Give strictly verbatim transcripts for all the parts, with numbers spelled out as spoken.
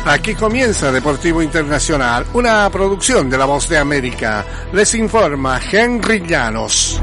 Aquí comienza Deportivo Internacional, una producción de La Voz de América. Les informa Henry Llanos.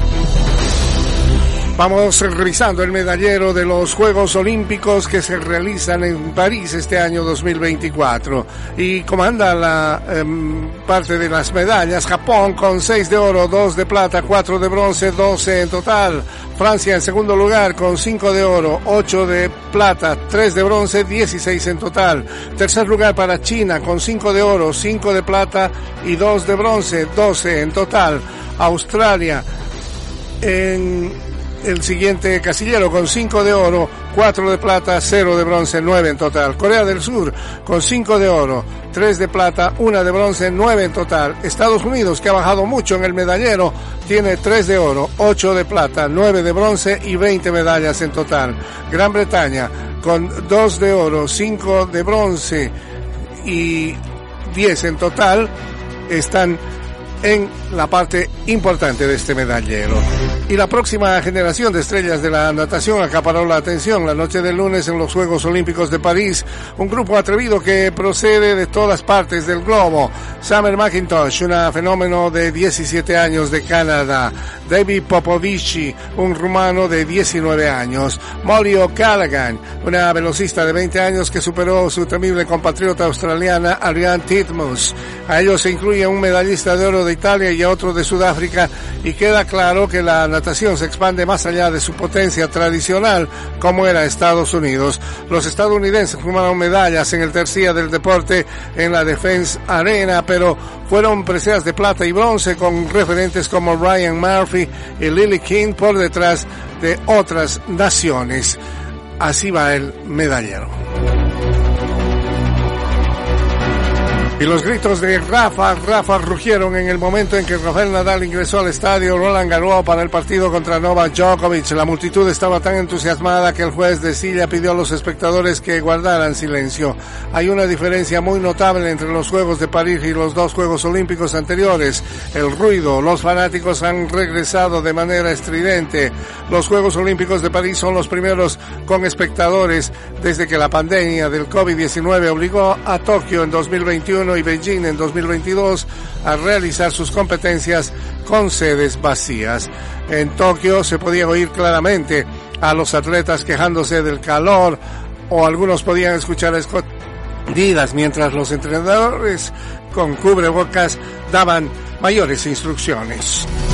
Vamos revisando el medallero de los Juegos Olímpicos que se realizan en París este año dos mil veinticuatro. Y comanda la eh, parte de las medallas Japón con seis de oro, dos de plata, cuatro de bronce, doce en total. Francia en segundo lugar con cinco de oro, ocho de plata, tres de bronce, dieciséis en total. Tercer lugar para China con cinco de oro, cinco de plata y dos de bronce, doce en total. Australia en el siguiente casillero con cinco de oro, cuatro de plata, cero de bronce, nueve en total. Corea del Sur con cinco de oro, tres de plata, una de bronce, nueve en total. Estados Unidos, que ha bajado mucho en el medallero, tiene tres de oro, ocho de plata, nueve de bronce y veinte medallas en total. Gran Bretaña con dos de oro, cinco de bronce y diez en total están en la parte importante de este medallero. Y la próxima generación de estrellas de la natación acaparó la atención la noche del lunes en los Juegos Olímpicos de París. Un grupo atrevido que procede de todas partes del globo. Summer McIntosh, una fenómeno de diecisiete años de Canadá. David Popovici, un rumano de diecinueve años. Molly O'Callaghan, una velocista de veinte años que superó su temible compatriota australiana Ariane Titmus. A ellos se incluye un medallista de oro de Italia y a otro de Sudáfrica, y queda claro que la natación se expande más allá de su potencia tradicional, como era Estados Unidos. Los estadounidenses fumaron medallas en el tercer día del deporte en la Defense Arena, pero fueron preseas de plata y bronce con referentes como Ryan Murphy y Lily King por detrás de otras naciones. Así va el medallero. Y los gritos de Rafa, Rafa rugieron en el momento en que Rafael Nadal ingresó al estadio Roland Garros para el partido contra Novak Djokovic. La multitud estaba tan entusiasmada que el juez de silla pidió a los espectadores que guardaran silencio. Hay una diferencia muy notable entre los Juegos de París y los dos Juegos Olímpicos anteriores. El ruido, los fanáticos han regresado de manera estridente. Los Juegos Olímpicos de París son los primeros con espectadores desde que la pandemia del COVID diecinueve obligó a Tokio en dos mil veintiuno y Beijing en dos mil veintidós a realizar sus competencias con sedes vacías. En Tokio se podía oír claramente a los atletas quejándose del calor, o algunos podían escuchar escondidas mientras los entrenadores con cubrebocas daban mayores instrucciones.